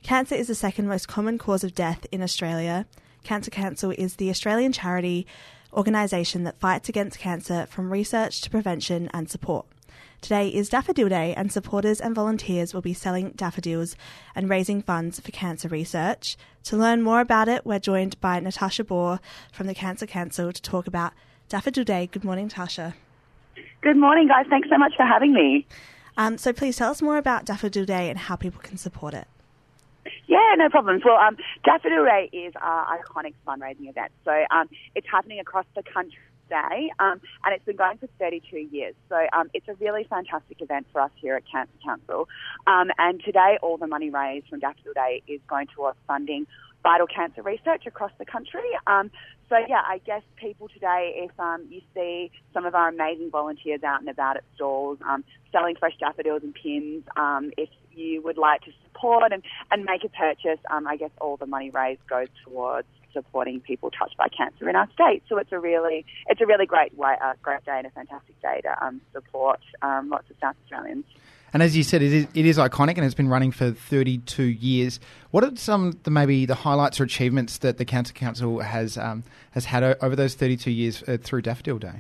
Cancer is the second most common cause of death in Australia. Cancer Council is the Australian charity organisation that fights against cancer from research to prevention and support. Today is Daffodil Day, and supporters and volunteers will be selling daffodils and raising funds for cancer research. To learn more about it, we're joined by Natasha Bohr from the Cancer Council to talk about Daffodil Day. Good morning, Tasha. Good morning, guys. Thanks so much for having me. So please tell us more about Daffodil Day and how people can support it. Yeah, no problems. Well, Daffodil Day is our iconic fundraising event. So it's happening across the country today, and it's been going for 32 years. So it's a really fantastic event for us here at Cancer Council. And today, all the money raised from Daffodil Day is going towards funding vital cancer research across the country. So, yeah, I guess people today, if you see some of our amazing volunteers out and about at stalls selling fresh daffodils and pins, if you would like to support and make a purchase, I guess all the money raised goes towards supporting people touched by cancer in our state. So it's a really great day and a fantastic day to support lots of South Australians. And as you said, it is iconic and it's been running for 32 years. What are some of the highlights or achievements that the Cancer Council has had over those 32 years through Daffodil Day?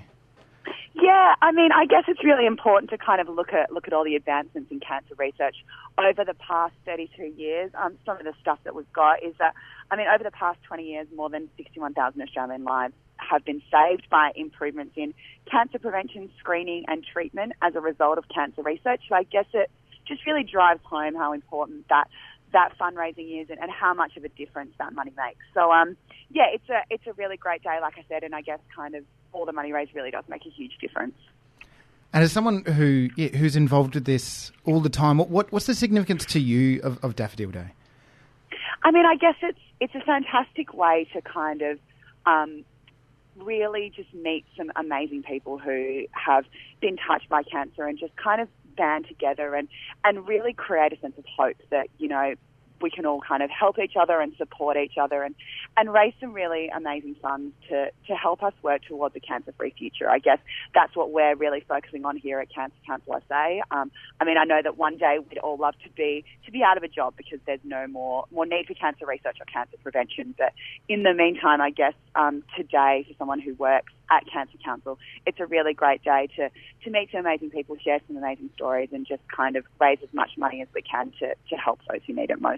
Yeah, I mean, I guess it's really important to kind of look at all the advancements in cancer research over the past 32 years. Some of the stuff that we've got is that, I mean, over the past 20 years, more than 61,000 Australian lives have been saved by improvements in cancer prevention, screening and treatment as a result of cancer research. So I guess it just really drives home how important that fundraising is and how much of a difference that money makes. So, yeah, it's a really great day, like I said, and I guess kind of all the money raised really does make a huge difference. And as someone who's involved with this all the time, what's the significance to you of Daffodil Day? I mean, I guess it's a fantastic way to kind of really just meet some amazing people who have been touched by cancer and just kind of band together and really create a sense of hope that, you know, we can all kind of help each other and support each other and raise some really amazing funds to help us work towards a cancer-free future. I guess that's what we're really focusing on here at Cancer Council SA. I mean, I know that one day we'd all love to be out of a job because there's no more need for cancer research or cancer prevention. But in the meantime, I guess today, for someone who works at Cancer Council, it's a really great day to meet some amazing people, share some amazing stories, and just kind of raise as much money as we can to help those who need it most.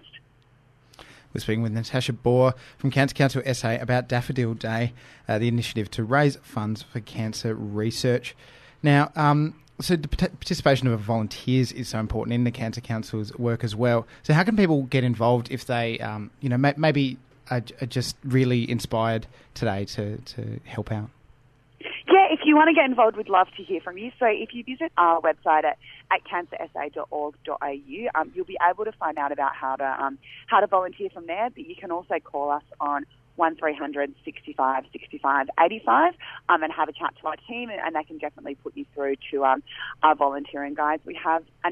We're speaking with Natasha Bohr from Cancer Council SA about Daffodil Day, the initiative to raise funds for cancer research. Now, so the participation of volunteers is so important in the Cancer Council's work as well. So how can people get involved if they, maybe are just really inspired today to help out? Yeah, if you want to get involved, we'd love to hear from you. So if you visit our website at cancersa.org.au, you'll be able to find out about how to volunteer from there. But you can also call us on 1300 65 65 85 and have a chat to our team, and they can definitely put you through to our volunteering guides. We have an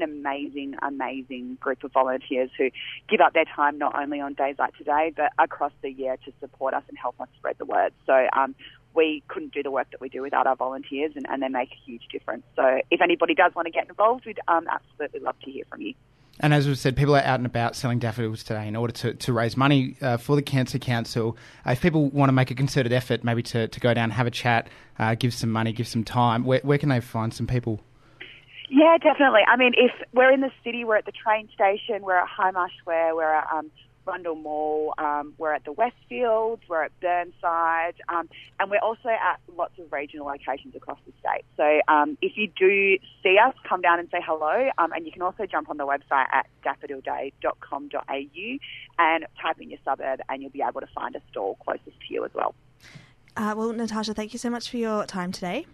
amazing group of volunteers who give up their time not only on days like today, but across the year to support us and help us spread the word. So we couldn't do the work that we do without our volunteers, and they make a huge difference. So if anybody does want to get involved, we'd absolutely love to hear from you. And as we've said, people are out and about selling daffodils today in order to raise money for the Cancer Council. If people want to make a concerted effort, maybe to go down, have a chat, give some money, give some time, where can they find some people? Yeah, definitely. I mean, if we're in the city, we're at the train station, we're at Hindmarsh Square, we're at Rundle Mall, we're at the Westfields, we're at Burnside, and we're also at lots of regional locations across the state. So if you do see us, come down and say hello, and you can also jump on the website at daffodilday.com.au and type in your suburb, and you'll be able to find a stall closest to you as well. Well, Natasha, thank you so much for your time today.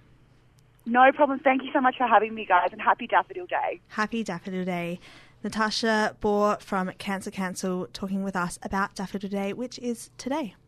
No problem. Thank you so much for having me, guys, and happy Daffodil Day. Happy Daffodil Day. Natasha Bohr from Cancer Council talking with us about Daffodil Day, which is today.